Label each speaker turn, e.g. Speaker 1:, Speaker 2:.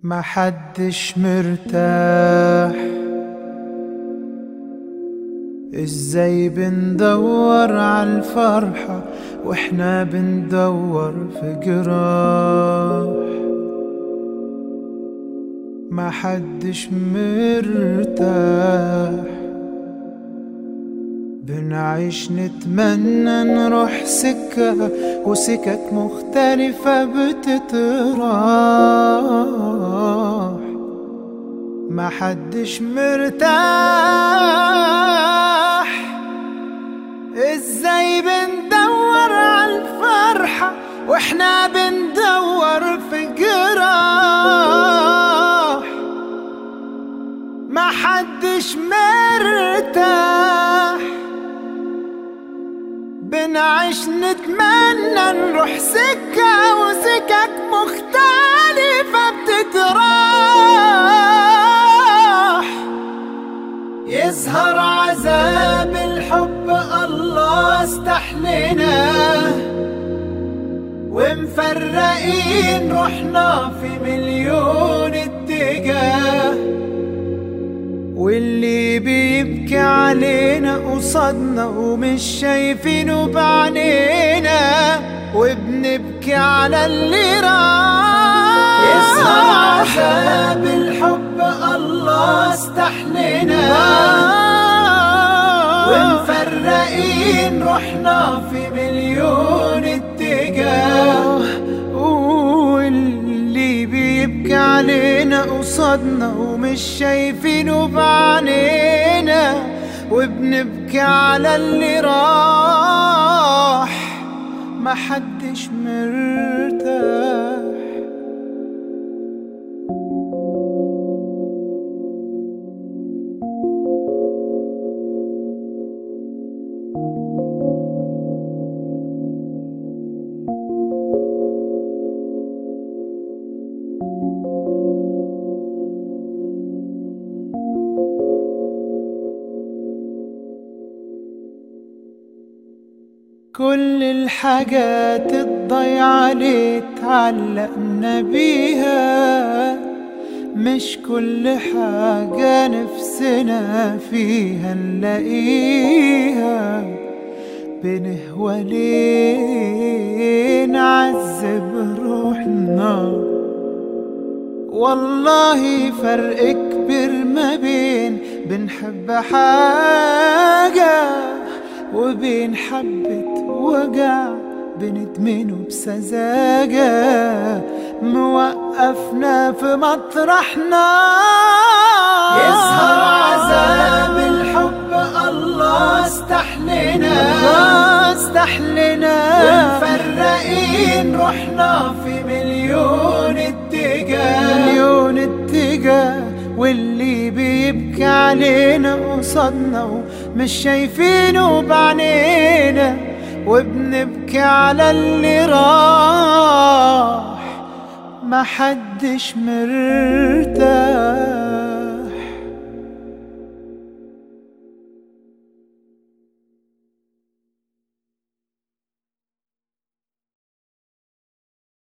Speaker 1: ما حدش مرتاح. ازاي بندور عالفرحة واحنا بندور في جراح؟ ما حدش مرتاح. بنعيش نتمنى نروح سكة وسكك مختلفة بتتراح. ما حدش مرتاح. ازاي بندور عالفرحة واحنا بندور في جراح؟ ما حدش مرتاح. بنعيش نتمنى نروح سكة وسكك مختلفة بتتراح. يظهر عذاب الحب الله استحلنا، ومفرقين روحنا في مليون اتجاه. واللي بيبكي علينا قصادنا ومش شايفينه بعينينا، وبنبكي على اللي راح. يظهر عذاب الحب الله استحلنا، ومفرقين روحنا في مليون اتجاه. واللي بيبكي علينا قصادنا ومش شايفينه بعينينا، وبنبكي على اللي راح. ما حدش مرتاح. كل الحاجات الضيعة اللي اتعلقنا بيها، مش كل حاجة نفسنا فيها نلاقيها. بنهوى ليه نعذب روحنا؟ والله فرق كبير ما بين بنحب حاجة وبين حبة وجع بندمنه بسذاجة. موقفنا في مطرحنا. يظهر عذاب الحب الله استحلنا، ومفرقين روحنا في مليون اتجاه. واللي بيبكي علينا قصادنا ومش شايفينه بعينينا، وبنبكي على اللي راح. ما حدش مرتاح.